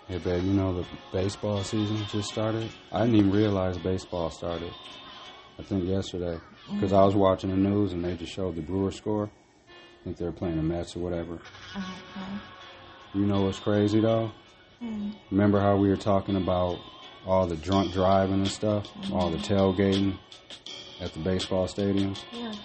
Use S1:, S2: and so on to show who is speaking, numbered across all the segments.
S1: Hey, babe, you know the baseball season just started? I didn't even realize baseball started. I think yesterday. Because I was watching the news and they just showed the Brewers score. I think they were playing the Mets or whatever.
S2: Okay.
S1: You know what's crazy, though? Remember how we were talking about all the drunk driving and stuff? All the tailgating at the baseball stadiums?
S2: Yes.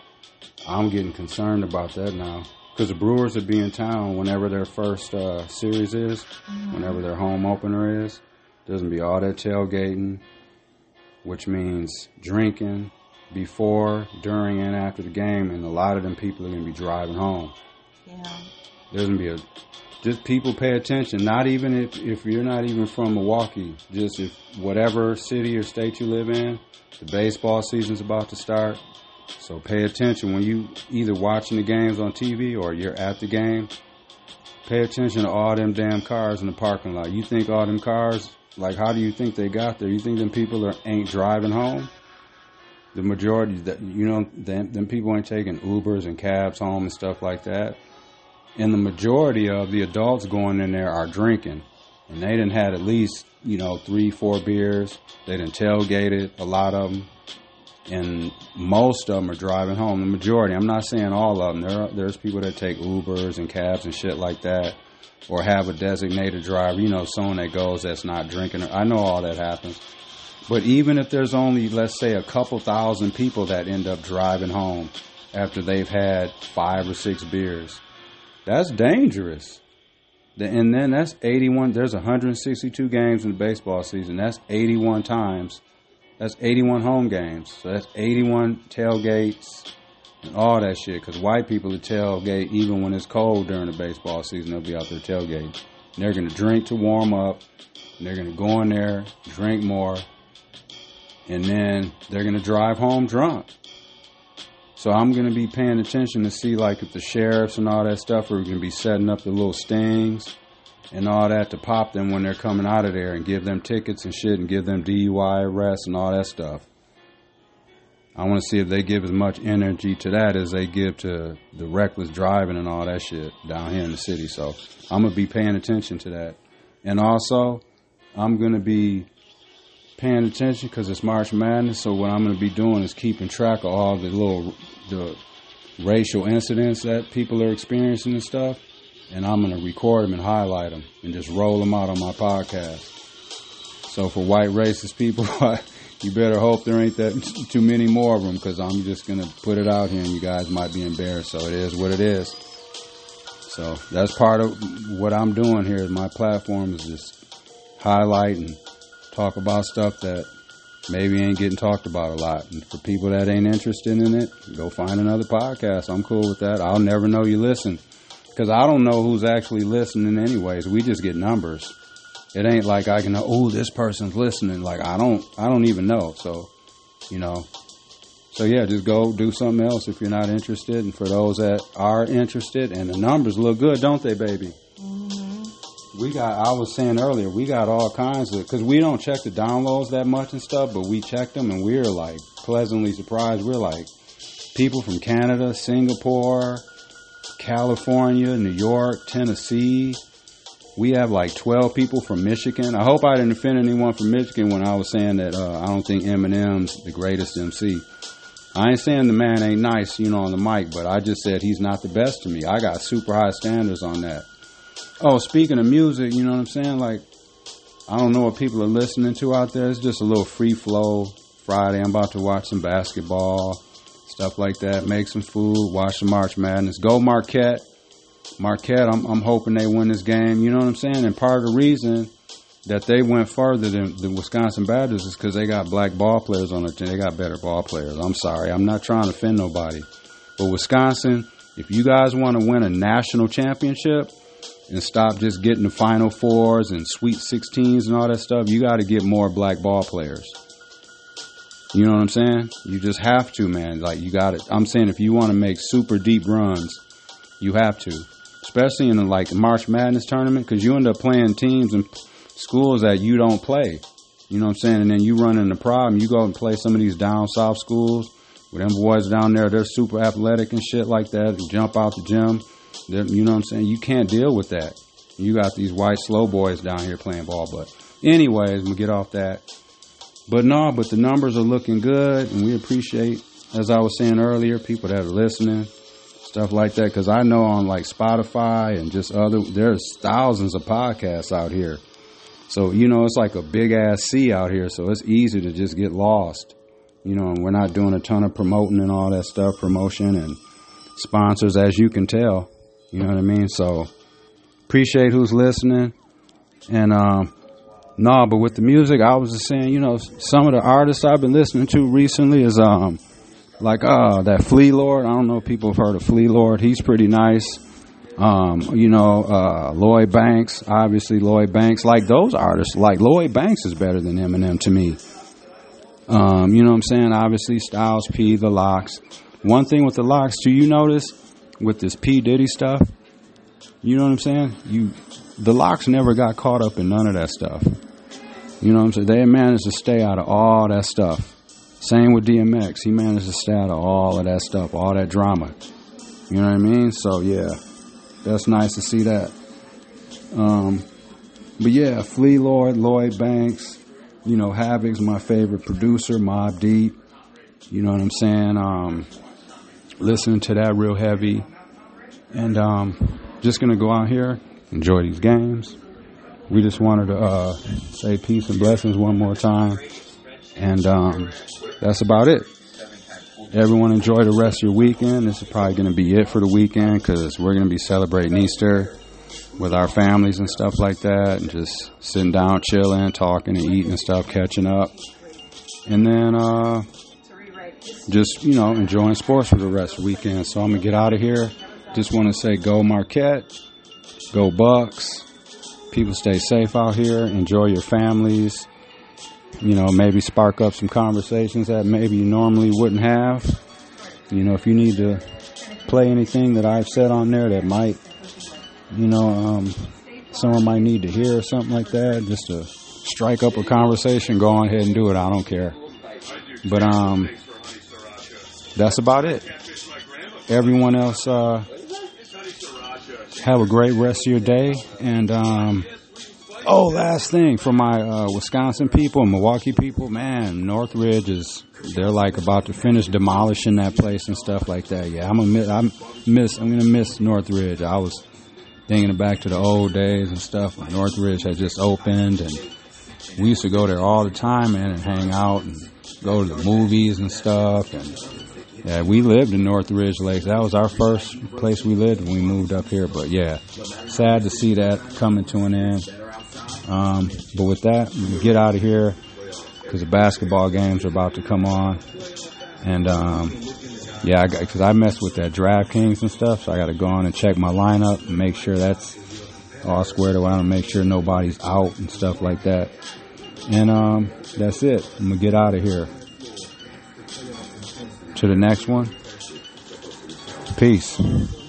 S1: I'm getting concerned about that now. Because the Brewers will be in town whenever their first series is, whenever their home opener is. There's going to be all that tailgating, which means drinking before, during, and after the game, and a lot of them people are going to be driving home.
S2: Yeah.
S1: There's going to be just people pay attention, not even if you're not even from Milwaukee, just if whatever city or state you live in, the baseball season's about to start. So pay attention when you either watching the games on TV or you're at the game. Pay attention to all them damn cars in the parking lot. You think all them cars, like how do you think they got there? You think them people ain't driving home? The majority, them people ain't taking Ubers and cabs home and stuff like that. And the majority of the adults going in there are drinking. And they done had at least, 3-4 beers. They done tailgated, a lot of them. And most of them are driving home. The majority. I'm not saying all of them. There's people that take Ubers and cabs and shit like that, or have a designated driver. Someone that goes that's not drinking. I know all that happens. But even if there's only, let's say, a couple thousand people that end up driving home after they've had 5 or 6 beers, that's dangerous. And then that's 81. There's 162 games in the baseball season. That's 81 times. That's 81 home games. So that's 81 tailgates and all that shit. Because white people will tailgate even when it's cold during the baseball season. They'll be out there tailgating. And they're going to drink to warm up. And they're going to go in there, drink more. And then they're going to drive home drunk. So I'm going to be paying attention to see like if the sheriffs and all that stuff are going to be setting up the little stings and all that to pop them when they're coming out of there and give them tickets and shit and give them DUI arrests and all that stuff. I want to see if they give as much energy to that as they give to the reckless driving and all that shit down here in the city. So I'm going to be paying attention to that. And also, I'm going to be paying attention because it's March Madness. So what I'm going to be doing is keeping track of all the racial incidents that people are experiencing and stuff. And I'm going to record them and highlight them and just roll them out on my podcast. So for white racist people, you better hope there ain't that too many more of them because I'm just going to put it out here and you guys might be embarrassed. So it is what it is. So that's part of what I'm doing here. My platform is just highlight and talk about stuff that maybe ain't getting talked about a lot. And for people that ain't interested in it, go find another podcast. I'm cool with that. I'll never know you listen. Because I don't know who's actually listening anyways. We just get numbers. It ain't like I can know, oh, this person's listening. Like, I don't even know. So, So, yeah, just go do something else if you're not interested. And for those that are interested, and the numbers look good, don't they, baby? Mm-hmm. I was saying earlier, we got all kinds of, because we don't check the downloads that much and stuff, but we check them and we're like pleasantly surprised. We're like people from Canada, Singapore, California, New York, Tennessee. We have like 12 people from Michigan. I hope I didn't offend anyone from Michigan when I was saying that I don't think Eminem's the greatest MC. I ain't saying the man ain't nice, on the mic, but I just said he's not the best to me. I got super high standards on that. Oh, speaking of music, you know what I'm saying? Like, I don't know what people are listening to out there. It's just a little free flow Friday. I'm about to watch some basketball. Stuff like that. Make some food. Watch the March Madness. Go Marquette. Marquette, I'm hoping they win this game. You know what I'm saying? And part of the reason that they went further than the Wisconsin Badgers is because they got black ball players on their team. They got better ball players. I'm sorry. I'm not trying to offend nobody. But Wisconsin, if you guys want to win a national championship and stop just getting the Final Fours and Sweet 16s and all that stuff, you got to get more black ball players. You know what I'm saying? You just have to, man. Like, you got it. I'm saying if you want to make super deep runs, you have to. Especially in the March Madness tournament, because you end up playing teams and schools that you don't play. You know what I'm saying? And then you run into a problem. You go and play some of these down south schools where them boys down there, they're super athletic and shit like that, and jump out the gym. You know what I'm saying? You can't deal with that. You got these white slow boys down here playing ball. But anyways, we'll get off that. But the numbers are looking good, and we appreciate, as I was saying earlier, people that are listening, stuff like that. Because I know on like Spotify and just there's thousands of podcasts out here. So, it's like a big ass sea out here. So it's easy to just get lost. And we're not doing a ton of promoting and all that stuff, promotion and sponsors, as you can tell. You know what I mean? So appreciate who's listening. And, but with the music, I was just saying, some of the artists I've been listening to recently is, that Flea Lord. I don't know if people have heard of Flea Lord. He's pretty nice. Lloyd Banks, obviously Lloyd Banks. Like those artists, like Lloyd Banks is better than Eminem to me. You know what I'm saying? Obviously Styles P, The Lox. One thing with The Lox, do you notice with this P. Diddy stuff? You know what I'm saying? The Lox never got caught up in none of that stuff. You know what I'm saying? They managed to stay out of all that stuff. Same with DMX. He managed to stay out of all of that stuff, all that drama. You know what I mean? So, yeah, that's nice to see that. But, yeah, Flea Lord, Lloyd Banks, Havoc's my favorite producer, Mobb Deep. You know what I'm saying? Listening to that real heavy. And just going to go out here, enjoy these games. We just wanted to say peace and blessings one more time. And that's about it. Everyone enjoy the rest of your weekend. This is probably going to be it for the weekend because we're going to be celebrating Easter with our families and stuff like that. And just sitting down, chilling, talking and eating and stuff, catching up. And then just, enjoying sports for the rest of the weekend. So I'm going to get out of here. Just want to say go Marquette. Go Bucks. People stay safe out here. Enjoy your families. Maybe spark up some conversations that maybe you normally wouldn't have. If you need to play anything that I've said on there that might, someone might need to hear or something like that, just to strike up a conversation, go on ahead and do it. I don't care. But that's about it. Everyone else, have a great rest of your day. And last thing for my Wisconsin people and Milwaukee people, man, Northridge they're like about to finish demolishing that place and stuff like that. Yeah, I'm gonna miss Northridge. I was thinking back to the old days and stuff when Northridge had just opened, and we used to go there all the time, man, and hang out and go to the movies and stuff. And yeah, we lived in Northridge Lakes. That was our first place we lived when we moved up here. But yeah, sad to see that coming to an end. But with that, we get out of here because the basketball games are about to come on. And because I messed with that DraftKings and stuff, so I got to go on and check my lineup and make sure that's all squared away and make sure nobody's out and stuff like that. And that's it. I'm going to get out of here. To the next one. Peace.